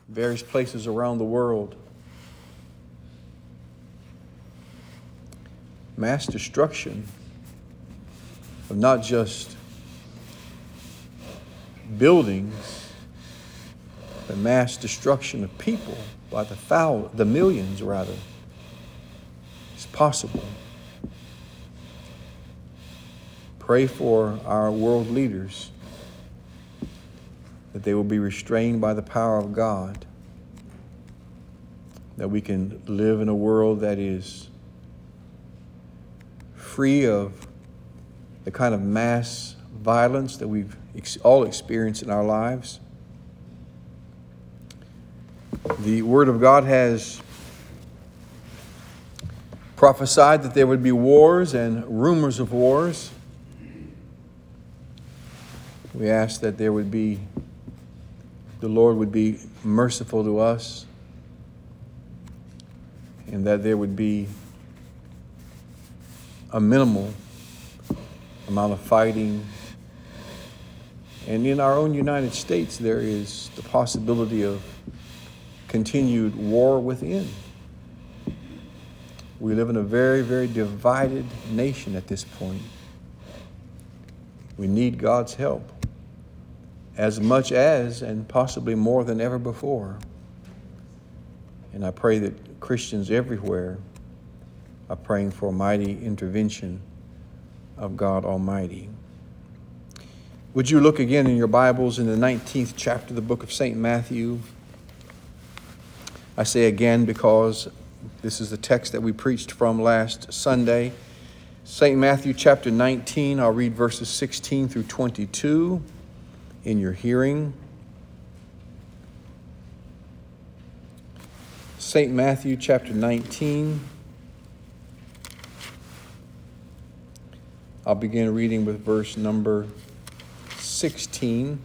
various places around the world. Mass destruction of not just buildings, but mass destruction of people by the millions rather, is possible. Pray for our world leaders that they will be restrained by the power of God, that we can live in a world that is free of the kind of mass violence that we've all experienced in our lives. The Word of God has prophesied that there would be wars and rumors of wars. We ask that the Lord would be merciful to us, and that there would be a minimal amount of fighting. And in our own United States, there is the possibility of continued war within. We live in a very, very divided nation at this point. We need God's help as much as, and possibly more than ever before. And I pray that Christians everywhere are praying for a mighty intervention of God Almighty. Would you look again in your Bibles in the 19th chapter of the book of St. Matthew? I say again because this is the text that we preached from last Sunday. St. Matthew chapter 19, I'll read verses 16 through 22 in your hearing. St. Matthew chapter 19. I'll begin reading with verse number 16.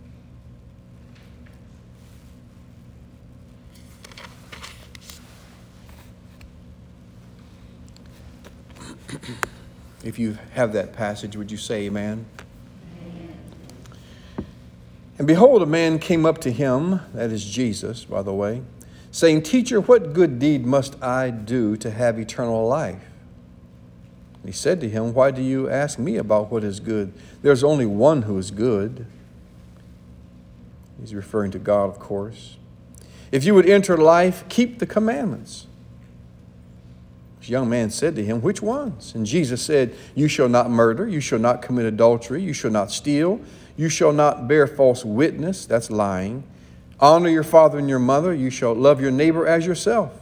If you have that passage, would you say amen? Amen. And behold, a man came up to him, that is Jesus, by the way, saying, Teacher, what good deed must I do to have eternal life? And he said to him, Why do you ask me about what is good? There's only one who is good. He's referring to God, of course. If you would enter life, keep the commandments. This young man said to him, Which ones? And Jesus said, You shall not murder, you shall not commit adultery, you shall not steal, you shall not bear false witness, that's lying. Honor your father and your mother, you shall love your neighbor as yourself.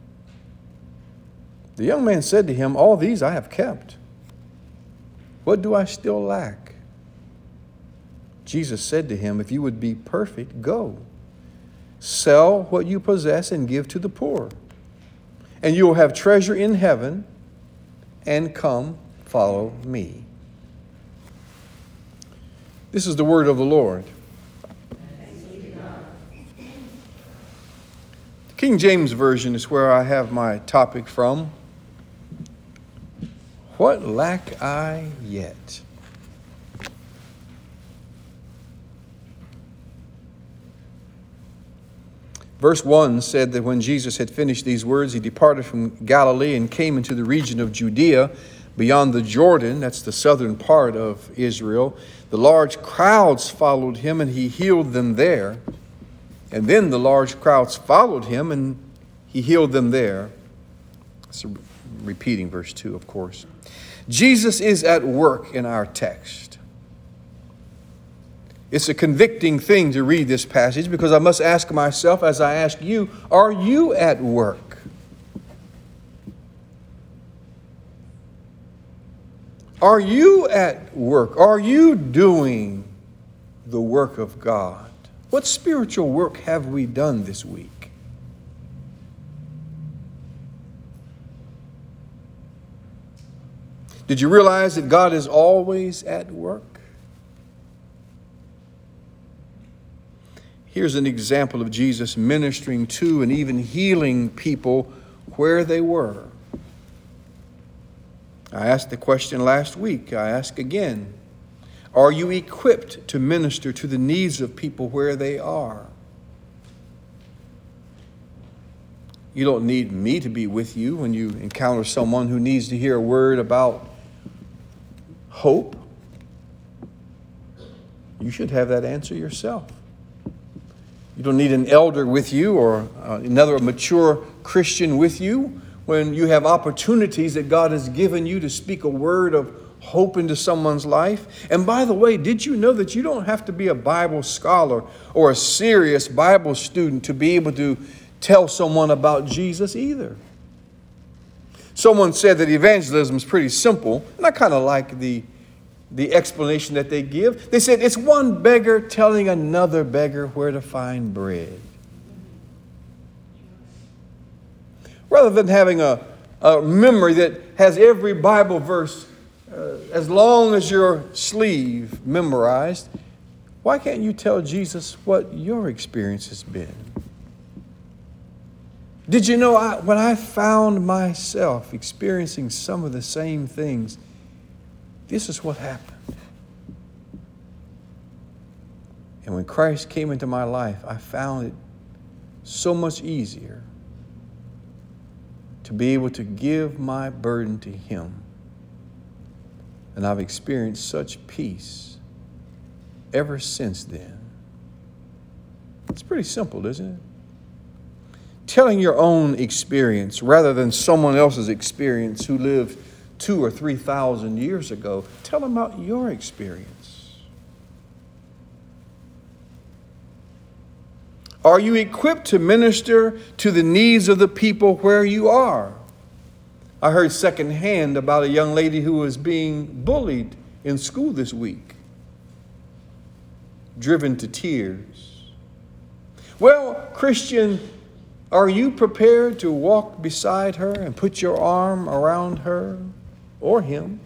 The young man said to him, All these I have kept. What do I still lack? Jesus said to him, If you would be perfect, go. Sell what you possess and give to the poor, and you will have treasure in heaven, and come, follow me. This is the word of the Lord. The King James Version is where I have my topic from. What lack I yet? Verse 1 said that when Jesus had finished these words, he departed from Galilee and came into the region of Judea beyond the Jordan. That's the southern part of Israel. The large crowds followed him, and he healed them there. And then the large crowds followed him, and he healed them there. It's repeating verse 2, of course. Jesus is at work in our text. It's a convicting thing to read this passage because I must ask myself, as I ask you, are you at work? Are you at work? Are you doing the work of God? What spiritual work have we done this week? Did you realize that God is always at work? Here's an example of Jesus ministering to and even healing people where they were. I asked the question last week. I ask again. Are you equipped to minister to the needs of people where they are? You don't need me to be with you when you encounter someone who needs to hear a word about hope. You should have that answer yourself. You don't need an elder with you or another mature Christian with you when you have opportunities that God has given you to speak a word of hope into someone's life. And by the way, did you know that you don't have to be a Bible scholar or a serious Bible student to be able to tell someone about Jesus either? Someone said that evangelism is pretty simple, and I kind of like the explanation that they give. They said it's one beggar telling another beggar where to find bread. Rather than having a memory that has every Bible verse as long as your sleeve memorized, why can't you tell Jesus what your experience has been? Did you know when I found myself experiencing some of the same things, this is what happened. And when Christ came into my life, I found it so much easier to be able to give my burden to Him. And I've experienced such peace ever since then. It's pretty simple, isn't it? Telling your own experience rather than someone else's experience who lived 2,000 or 3,000 years ago. Tell them about your experience. Are you equipped to minister to the needs of the people where you are? I heard secondhand about a young lady who was being bullied in school this week, driven to tears. Well, Christian, are you prepared to walk beside her and put your arm around her or him?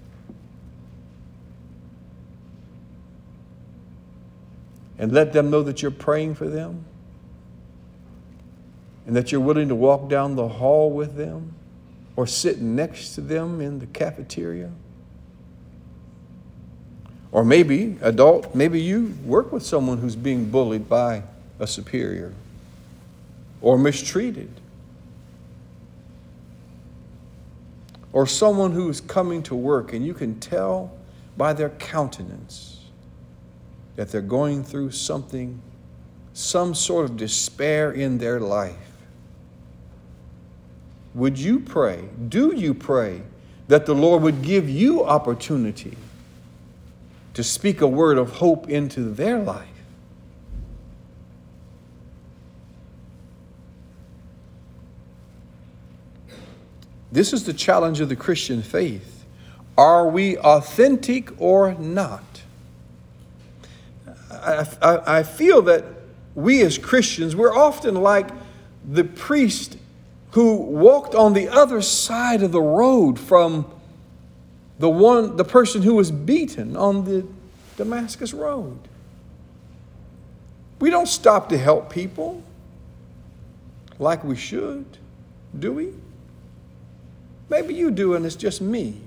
And let them know that you're praying for them and that you're willing to walk down the hall with them or sit next to them in the cafeteria? Or maybe, adult, maybe you work with someone who's being bullied by a superior or mistreated, or someone who's coming to work and you can tell by their countenance that they're going through something, some sort of despair in their life. Would you pray, do you pray that the Lord would give you opportunity to speak a word of hope into their life? This is the challenge of the Christian faith. Are we authentic or not? I feel that we as Christians, we're often like the priest who walked on the other side of the road from the person who was beaten on the Damascus road. We don't stop to help people like we should, do we? Maybe you do, and it's just me.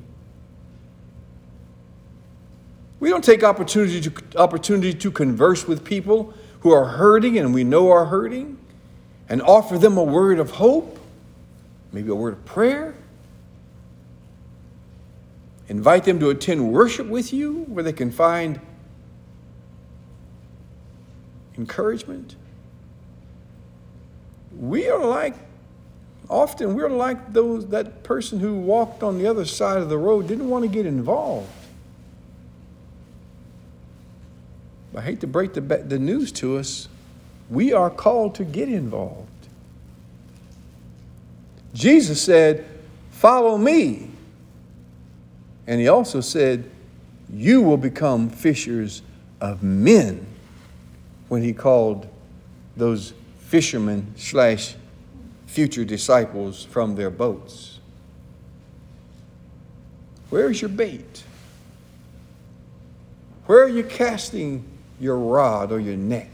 We don't take opportunity to converse with people who are hurting and we know are hurting and offer them a word of hope, maybe a word of prayer. Invite them to attend worship with you where they can find encouragement. Often we're like that person who walked on the other side of the road, didn't want to get involved. I hate to break the news to us. We are called to get involved. Jesus said, "Follow me." And he also said, "You will become fishers of men," when he called those fishermen / future disciples from their boats. Where is your bait? Where are you casting your rod or your net?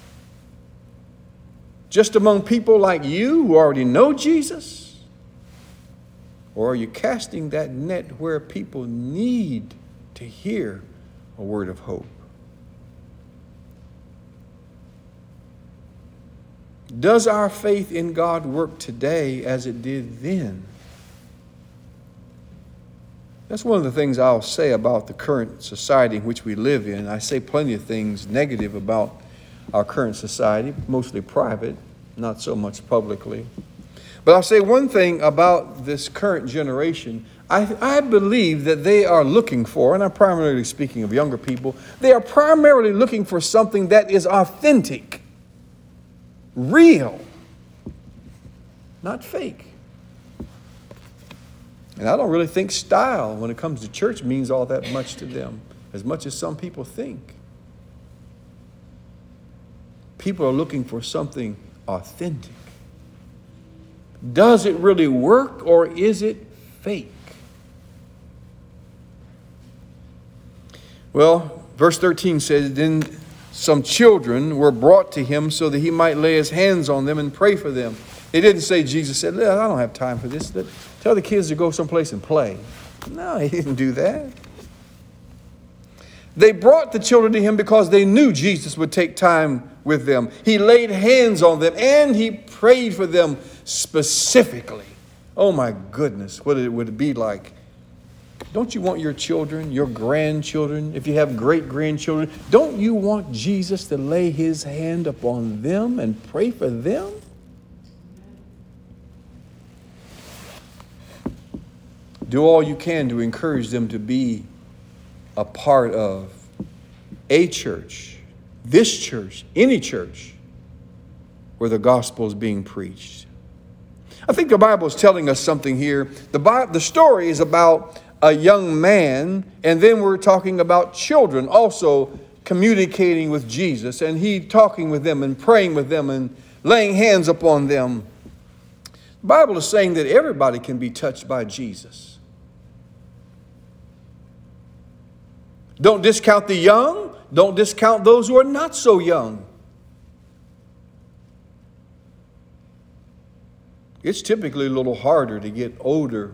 Just among people like you who already know Jesus? Or are you casting that net where people need to hear a word of hope? Does our faith in God work today as it did then? That's one of the things I'll say about the current society in which we live in. I say plenty of things negative about our current society, mostly private, not so much publicly. But I'll say one thing about this current generation. I believe that they are looking for, and I'm primarily speaking of younger people, they are primarily looking for something that is authentic, real, not fake. And I don't really think style when it comes to church means all that much to them, as much as some people think. People are looking for something authentic. Does it really work, or is it fake? Well, verse 13 says, then some children were brought to him so that he might lay his hands on them and pray for them. It didn't say Jesus said, I don't have time for this. Tell the kids to go someplace and play. No, he didn't do that. They brought the children to him because they knew Jesus would take time with them. He laid hands on them and he prayed for them specifically. Oh my goodness, what it would be like. Don't you want your children, your grandchildren, if you have great-grandchildren, don't you want Jesus to lay his hand upon them and pray for them? Do all you can to encourage them to be a part of a church, this church, any church, where the gospel is being preached. I think the Bible is telling us something here. The story is about a young man, and then we're talking about children also communicating with Jesus, and he talking with them and praying with them and laying hands upon them. The Bible is saying that everybody can be touched by Jesus. Don't discount the young. Don't discount those who are not so young. It's typically a little harder to get older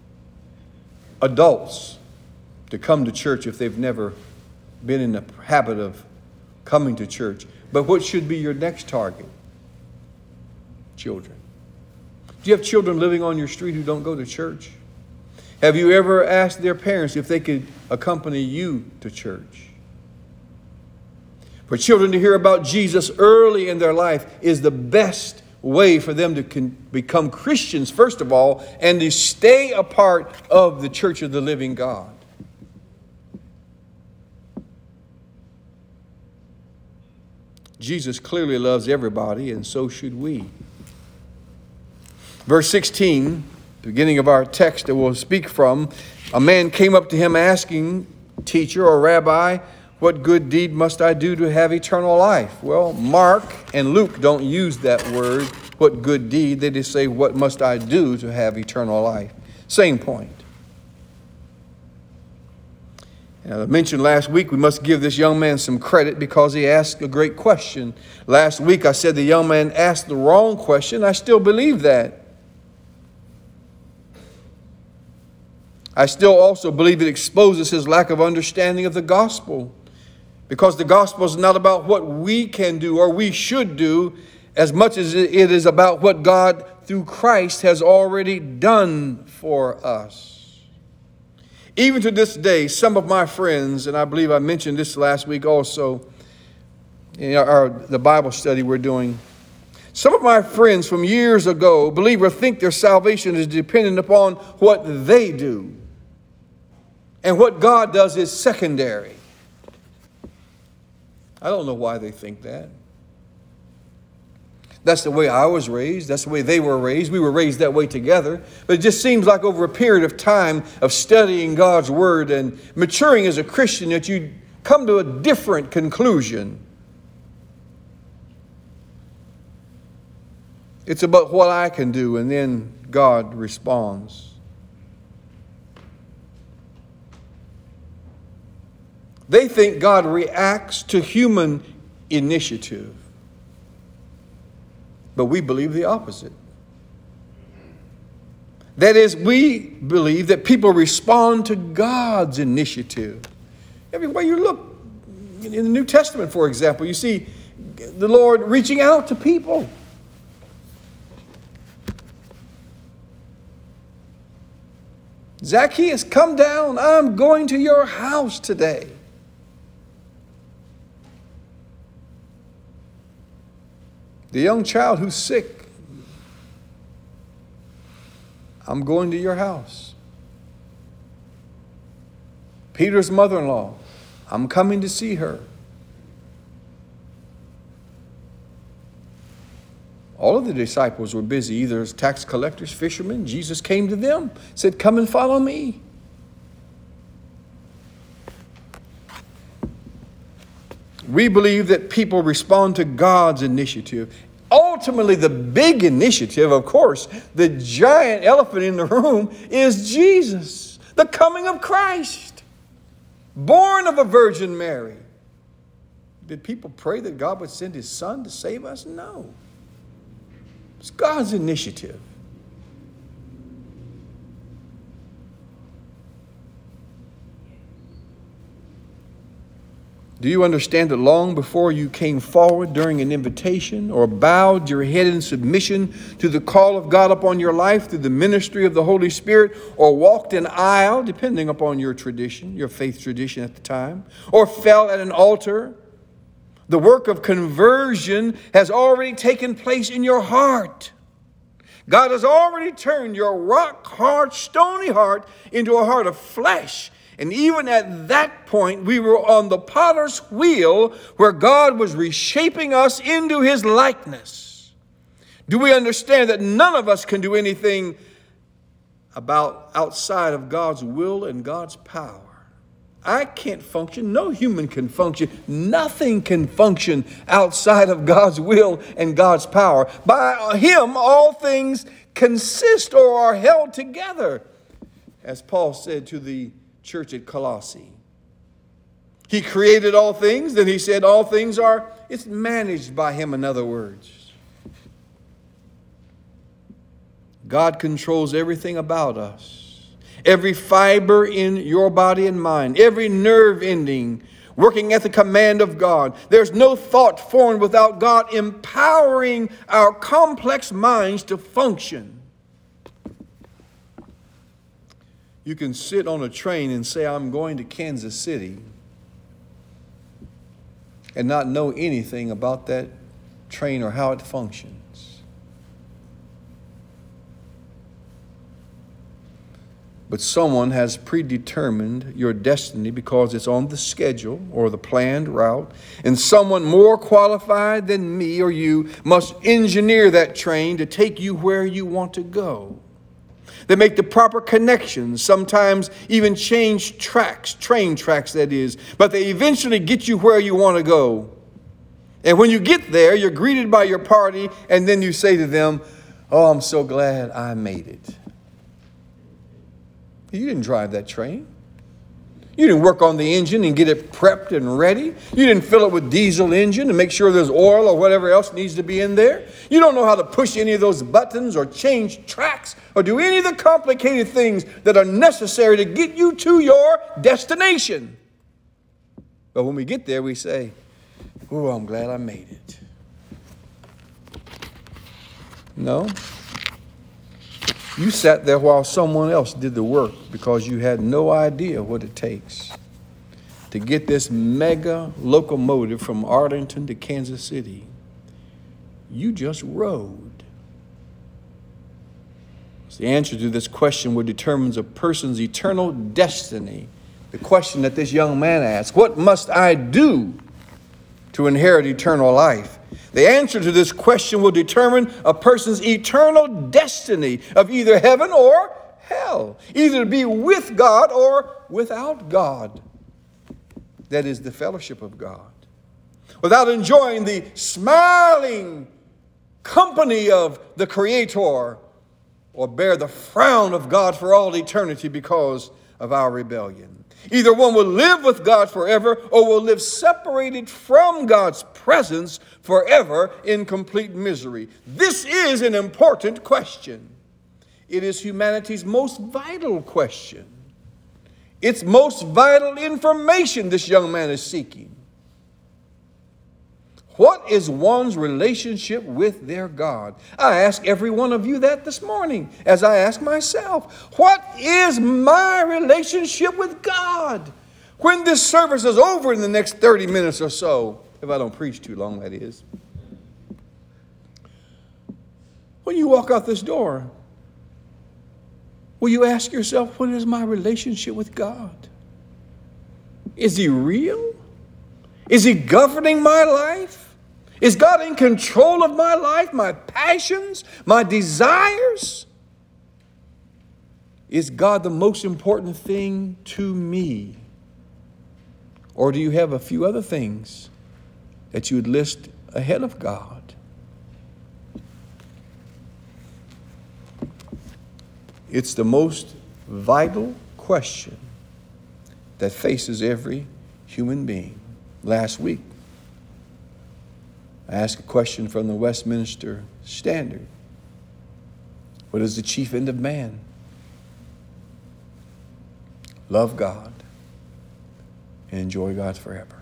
adults to come to church if they've never been in the habit of coming to church. But what should be your next target? Children. Do you have children living on your street who don't go to church? Have you ever asked their parents if they could accompany you to church? For children to hear about Jesus early in their life is the best way for them to become Christians, first of all, and to stay a part of the church of the living God. Jesus clearly loves everybody, and so should we. Verse 16, the beginning of our text that we'll speak from, a man came up to him asking, "Teacher or Rabbi, what good deed must I do to have eternal life?" Well, Mark and Luke don't use that word, what good deed. They just say, what must I do to have eternal life? Same point. Now, I mentioned last week we must give this young man some credit because he asked a great question. Last week I said the young man asked the wrong question. I still believe that. I still also believe it exposes his lack of understanding of the gospel, because the gospel is not about what we can do or we should do as much as it is about what God through Christ has already done for us. Even to this day, some of my friends, and I believe I mentioned this last week also in the Bible study we're doing, some of my friends from years ago believe or think their salvation is dependent upon what they do. And what God does is secondary. I don't know why they think that. That's the way I was raised. That's the way they were raised. We were raised that way together. But it just seems like over a period of time of studying God's Word and maturing as a Christian that you come to a different conclusion. It's about what I can do, and then God responds. They think God reacts to human initiative. But we believe the opposite. That is, we believe that people respond to God's initiative. Everywhere you look, in the New Testament, for example, you see the Lord reaching out to people. Zacchaeus, come down. I'm going to your house today. The young child who's sick, I'm going to your house. Peter's mother-in-law, I'm coming to see her. All of the disciples were busy, either as tax collectors, fishermen. Jesus came to them, said, come and follow me. We believe that people respond to God's initiative. Ultimately, the big initiative, of course, the giant elephant in the room is Jesus, the coming of Christ, born of a Virgin Mary. Did people pray that God would send his son to save us? No. It's God's initiative. Do you understand that long before you came forward during an invitation or bowed your head in submission to the call of God upon your life through the ministry of the Holy Spirit, or walked an aisle, depending upon your tradition, your faith tradition at the time, or fell at an altar, the work of conversion has already taken place in your heart. God has already turned your rock-hard, stony heart into a heart of flesh. And even at that point, we were on the potter's wheel where God was reshaping us into his likeness. Do we understand that none of us can do anything about outside of God's will and God's power? I can't function. No human can function. Nothing can function outside of God's will and God's power. By him, all things consist or are held together, as Paul said to the church at Colossae. He created all things, then he said all things it's managed by him, in other words. God controls everything about us. Every fiber in your body and mind, every nerve ending working at the command of God. There's no thought formed without God empowering our complex minds to function. You can sit on a train and say, I'm going to Kansas City, and not know anything about that train or how it functions. But someone has predetermined your destiny because it's on the schedule or the planned route, and someone more qualified than me or you must engineer that train to take you where you want to go. They make the proper connections, sometimes even change tracks, train tracks that is, but they eventually get you where you want to go. And when you get there, you're greeted by your party, and then you say to them, oh, I'm so glad I made it. You didn't drive that train. You didn't work on the engine and get it prepped and ready. You didn't fill it with diesel engine and make sure there's oil or whatever else needs to be in there. You don't know how to push any of those buttons or change tracks or do any of the complicated things that are necessary to get you to your destination. But when we get there, we say, oh, I'm glad I made it. No. You sat there while someone else did the work because you had no idea what it takes to get this mega locomotive from Arlington to Kansas City. You just rode. The answer to this question will determine a person's eternal destiny. The question that this young man asked, what must I do to inherit eternal life? The answer to this question will determine a person's eternal destiny of either heaven or hell, either to be with God or without God. That is the fellowship of God. Without enjoying the smiling company of the Creator, or bear the frown of God for all eternity because of our rebellion. Either one will live with God forever or will live separated from God's presence forever in complete misery. This is an important question. It is humanity's most vital question. It's most vital information this young man is seeking. What is one's relationship with their God? I ask every one of you that this morning, as I ask myself. What is my relationship with God? When this service is over in the next 30 minutes or so, if I don't preach too long, that is. When you walk out this door, will you ask yourself, what is my relationship with God? Is He real? Is He governing my life? Is God in control of my life, my passions, my desires? Is God the most important thing to me? Or do you have a few other things that you would list ahead of God? It's the most vital question that faces every human being. Last week, I asked a question from the Westminster Standard. What is the chief end of man? Love God and enjoy God forever.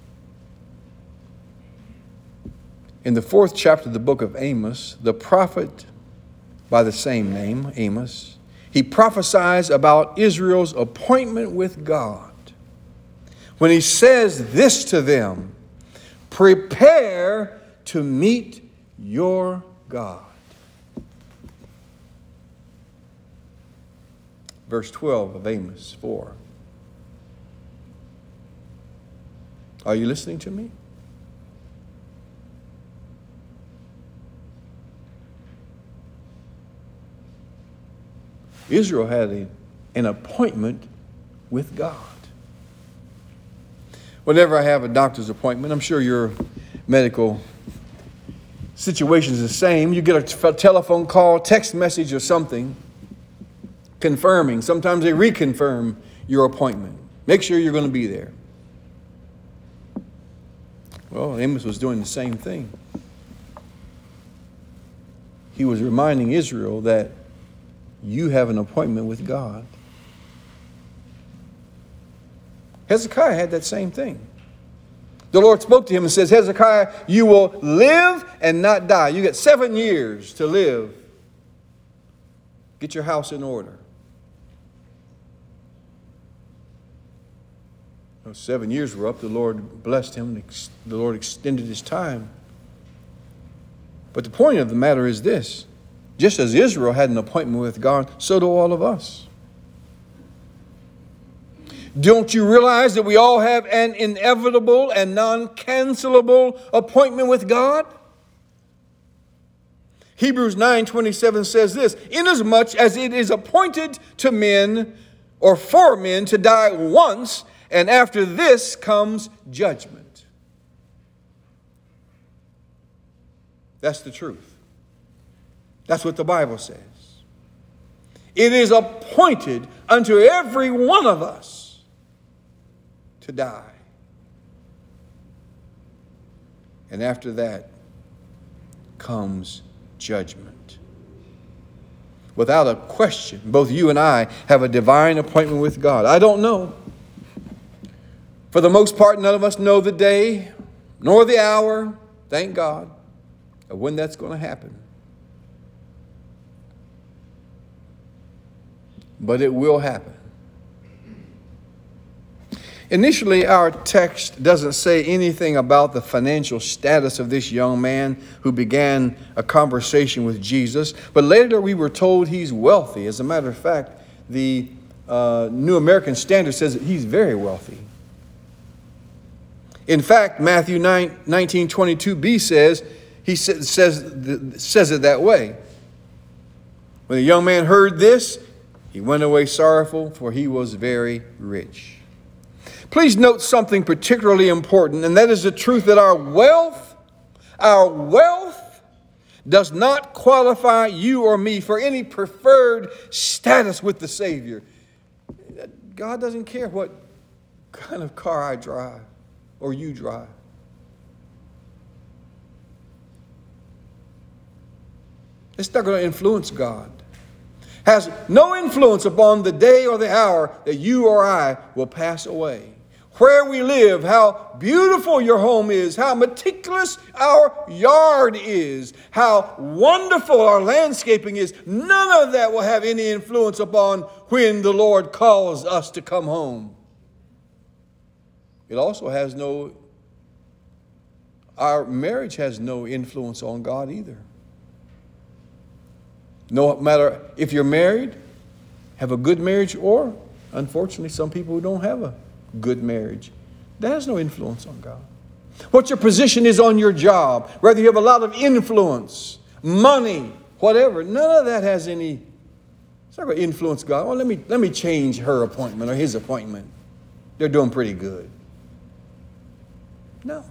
In the 4th chapter of the book of Amos, the prophet by the same name, Amos, he prophesies about Israel's appointment with God. When he says this to them, prepare to meet your God. Verse 12 of Amos 4. Are you listening to me? Israel had an appointment with God. Whenever I have a doctor's appointment, I'm sure your medical situation is the same. You get a telephone call, text message, or something confirming. Sometimes they reconfirm your appointment. Make sure you're going to be there. Well, Amos was doing the same thing. He was reminding Israel that you have an appointment with God. Hezekiah had that same thing. The Lord spoke to him and says, Hezekiah, you will live and not die. You get 7 years to live. Get your house in order. When 7 years were up, the Lord blessed him. The Lord extended his time. But the point of the matter is this. Just as Israel had an appointment with God, so do all of us. Don't you realize that we all have an inevitable and non-cancelable appointment with God? Hebrews 9:27 says this, inasmuch as it is appointed to men or for men to die once, and after this comes judgment. That's the truth. That's what the Bible says. It is appointed unto every one of us to die. And after that comes judgment. Without a question, both you and I have a divine appointment with God. I don't know. For the most part, none of us know the day nor the hour, thank God, of when that's going to happen. But it will happen. Initially, our text doesn't say anything about the financial status of this young man who began a conversation with Jesus. But later we were told he's wealthy. As a matter of fact, the New American Standard says that he's very wealthy. In fact, Matthew 19:22b says it that way. When the young man heard this, he went away sorrowful, for he was very rich. Please note something particularly important, and that is the truth that our wealth does not qualify you or me for any preferred status with the Savior. God doesn't care what kind of car I drive or you drive. It's not going to influence God. Has no influence upon the day or the hour that you or I will pass away. where we live, how beautiful your home is, how meticulous our yard is, how wonderful our landscaping is. None of that will have any influence upon when the Lord calls us to come home. It also has our marriage has no influence on God either. No matter if you're married, have a good marriage, or unfortunately some people who don't have a good marriage, that has no influence on God. What your position is on your job, whether you have a lot of influence, money, whatever, none of that has any, it's not going to influence God. Well, let me change her appointment or his appointment. They're doing pretty good. No.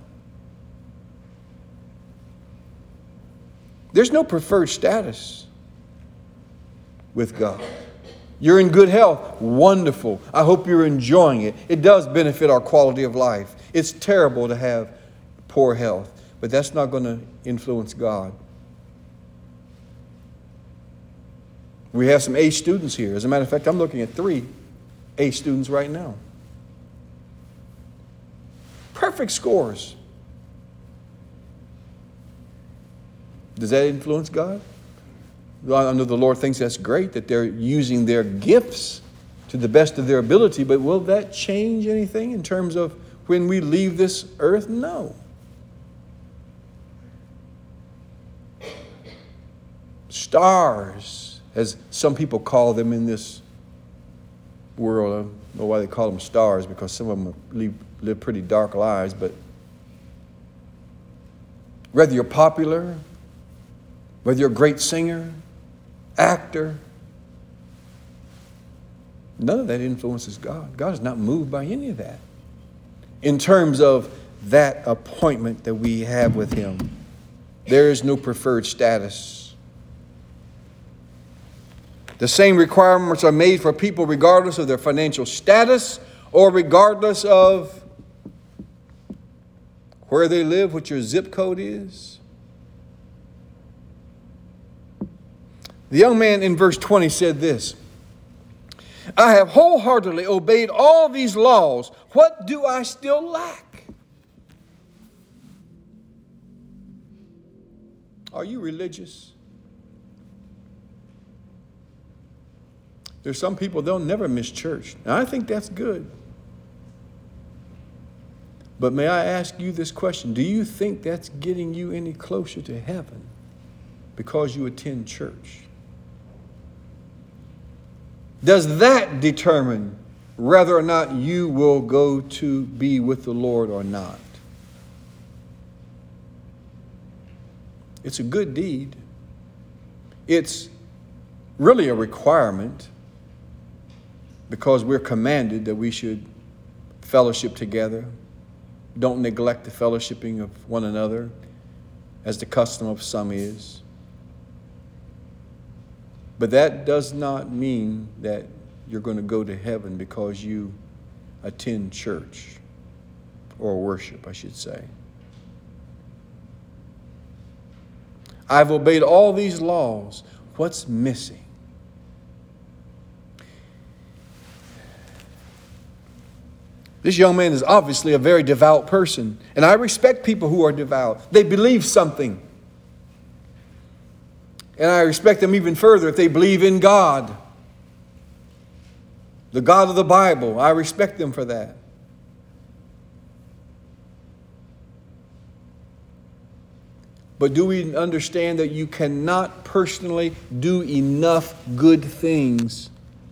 There's no preferred status with God. You're in good health. Wonderful. I hope you're enjoying it. It does benefit our quality of life. It's terrible to have poor health, but that's not going to influence God. We have some A students here. As a matter of fact, I'm looking at 3 A students right now. Perfect scores. Does that influence God? I know the Lord thinks that's great that they're using their gifts to the best of their ability, but will that change anything in terms of when we leave this earth? No. Stars, as some people call them in this world. I don't know why they call them stars, because some of them live pretty dark lives, but whether you're popular, whether you're a great singer, actor, none of that influences God. God is not moved by any of that in terms of that appointment that we have with Him. There is no preferred status. The same requirements are made for people regardless of their financial status or regardless of where they live, what your zip code is. The young man in verse 20 said this, I have wholeheartedly obeyed all these laws. What do I still lack? Are you religious? There's some people, they'll never miss church. Now, I think that's good. But may I ask you this question? Do you think that's getting you any closer to heaven because you attend church? Does that determine whether or not you will go to be with the Lord or not? It's a good deed. It's really a requirement because we're commanded that we should fellowship together. Don't neglect the fellowshipping of one another as the custom of some is. But that does not mean that you're going to go to heaven because you attend church or worship, I should say. I've obeyed all these laws. What's missing? This young man is obviously a very devout person, and I respect people who are devout. They believe something. And I respect them even further if they believe in God, the God of the Bible. I respect them for that. But do we understand that you cannot personally do enough good things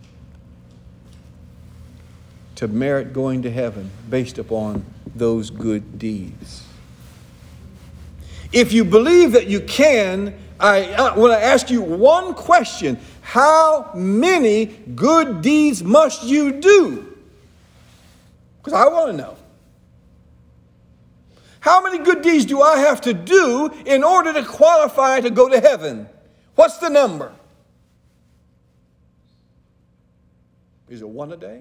to merit going to heaven based upon those good deeds? If you believe that you can, I want to ask you one question. How many good deeds must you do? Because I want to know. How many good deeds do I have to do in order to qualify to go to heaven? What's the number? Is it 1 a day?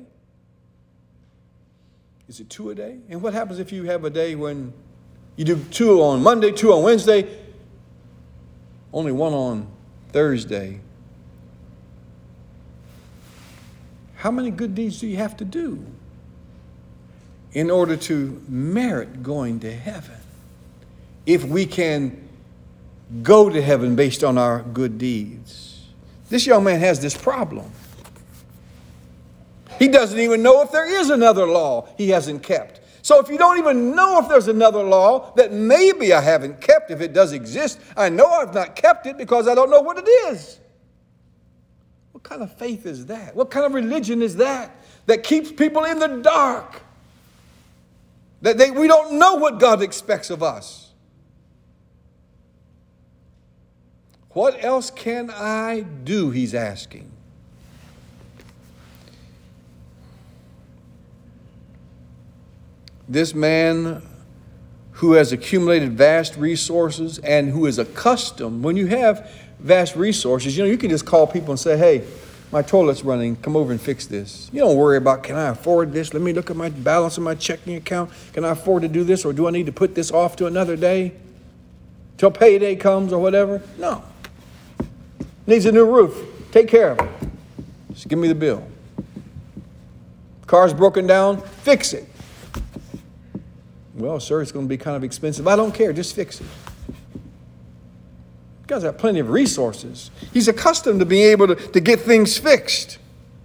Is it 2 a day? And what happens if you have a day when you do 2 on Monday, 2 on Wednesday, only 1 on Thursday? How many good deeds do you have to do in order to merit going to heaven. If we can go to heaven based on our good deeds. This young man has this problem. He doesn't even know if there is another law he hasn't kept. So if you don't even know if there's another law that maybe I haven't kept, if it does exist, I know I've not kept it because I don't know what it is. What kind of faith is that? What kind of religion is that keeps people in the dark? We don't know what God expects of us. What else can I do, he's asking. This man who has accumulated vast resources and who is accustomed, when you have vast resources, you can just call people and say, hey, my toilet's running, come over and fix this. You don't worry about, can I afford this? Let me look at my balance in my checking account. Can I afford to do this, or do I need to put this off to another day till payday comes or whatever? No. Needs a new roof. Take care of it. Just give me the bill. Car's broken down. Fix it. Well, sir, it's going to be kind of expensive. I don't care. Just fix it. You guys have plenty of resources. He's accustomed to being able to get things fixed.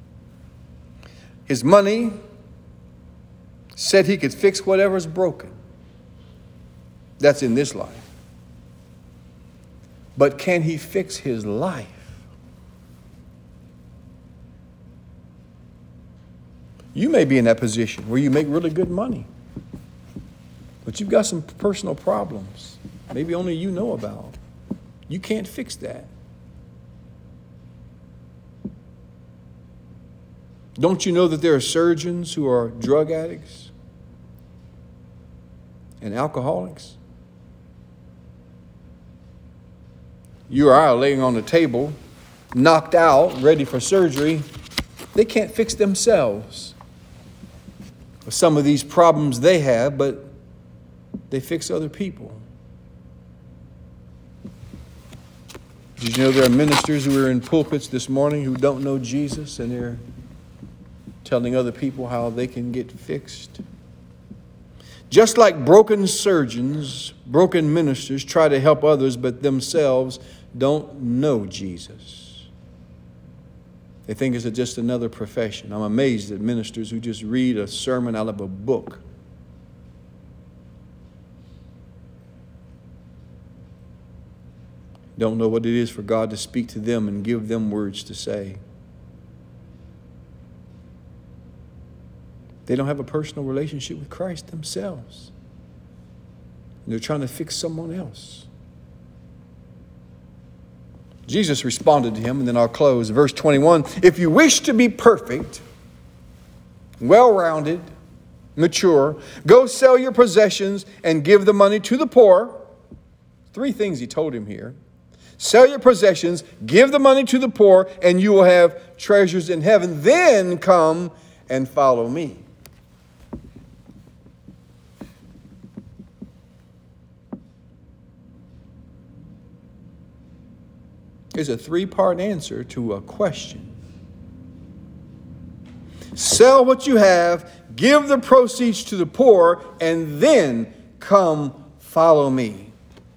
His money said he could fix whatever's broken. That's in this life. But can he fix his life? You may be in that position where you make really good money, but you've got some personal problems, maybe only you know about. You can't fix that. Don't you know that there are surgeons who are drug addicts and alcoholics? You or I are laying on the table, knocked out, ready for surgery. They can't fix themselves. Some of these problems they have, but they fix other people. Did you know there are ministers who are in pulpits this morning who don't know Jesus, and they're telling other people how they can get fixed? Just like broken surgeons, broken ministers try to help others, but themselves don't know Jesus. They think it's just another profession. I'm amazed at ministers who just read a sermon out of a book. Don't know what it is for God to speak to them and give them words to say. They don't have a personal relationship with Christ themselves. They're trying to fix someone else. Jesus responded to him, and then I'll close. Verse 21, if you wish to be perfect, well-rounded, mature, go sell your possessions and give the money to the poor. 3 things he told him here. Sell your possessions, give the money to the poor, and you will have treasures in heaven. Then come and follow me. Is a 3-part answer to a question. Sell what you have, give the proceeds to the poor, and then come follow me.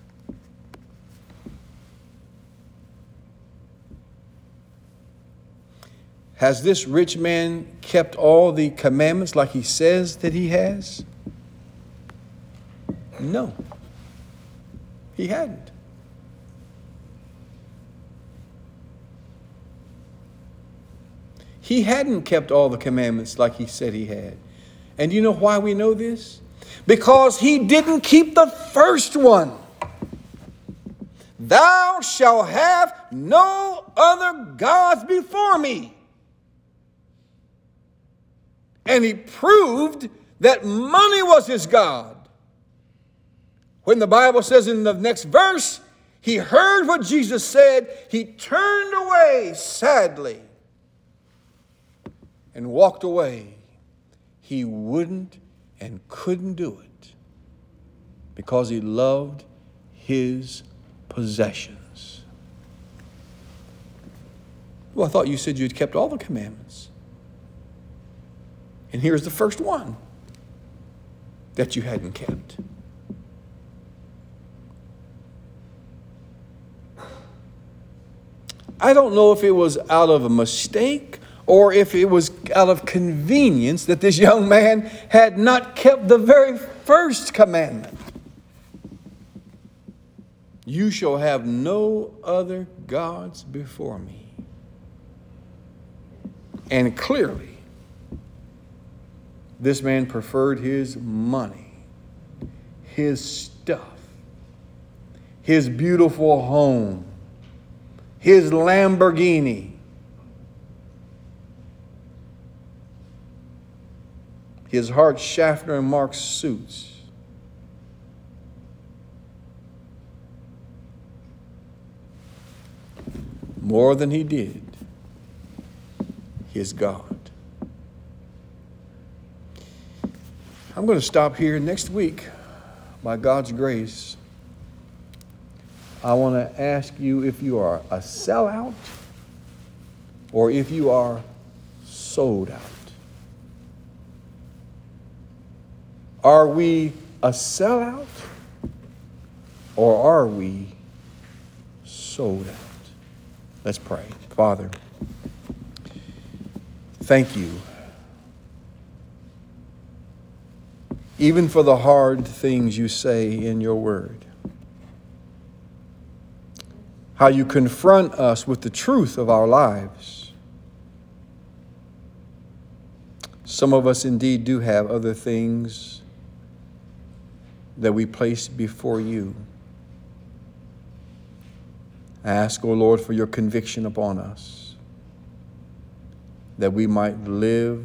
Has this rich man kept all the commandments like he says that he has? No, he hadn't. He hadn't kept all the commandments like he said he had. And do you know why we know this? Because he didn't keep the first one. Thou shalt have no other gods before me. And he proved that money was his God. When the Bible says in the next verse, he heard what Jesus said, he turned away sadly and walked away. He wouldn't and couldn't do it because he loved his possessions. Well, I thought you said you'd kept all the commandments. And here's the first one. that you hadn't kept. I don't know if it was out of a mistake or if it was out of convenience that this young man had not kept the very first commandment. You shall have no other gods before me. And clearly, this man preferred his money, his stuff, his beautiful home, his Lamborghini, his Hart Schaffner and Marx suits, more than he did his God. I'm going to stop here. Next week, by God's grace, I want to ask you if you are a sellout or if you are sold out. Are we a sellout or are we sold out? Let's pray. Father, thank you. Even for the hard things you say in your word. How you confront us with the truth of our lives. Some of us indeed do have other things that we place before you. I ask, O Lord, for your conviction upon us, that we might live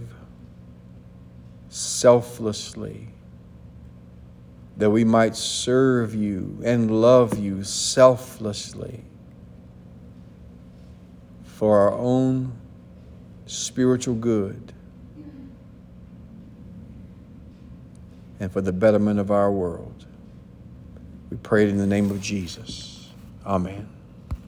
selflessly, that we might serve you and love you selflessly for our own spiritual good and for the betterment of our world. We pray it in the name of Jesus. Amen.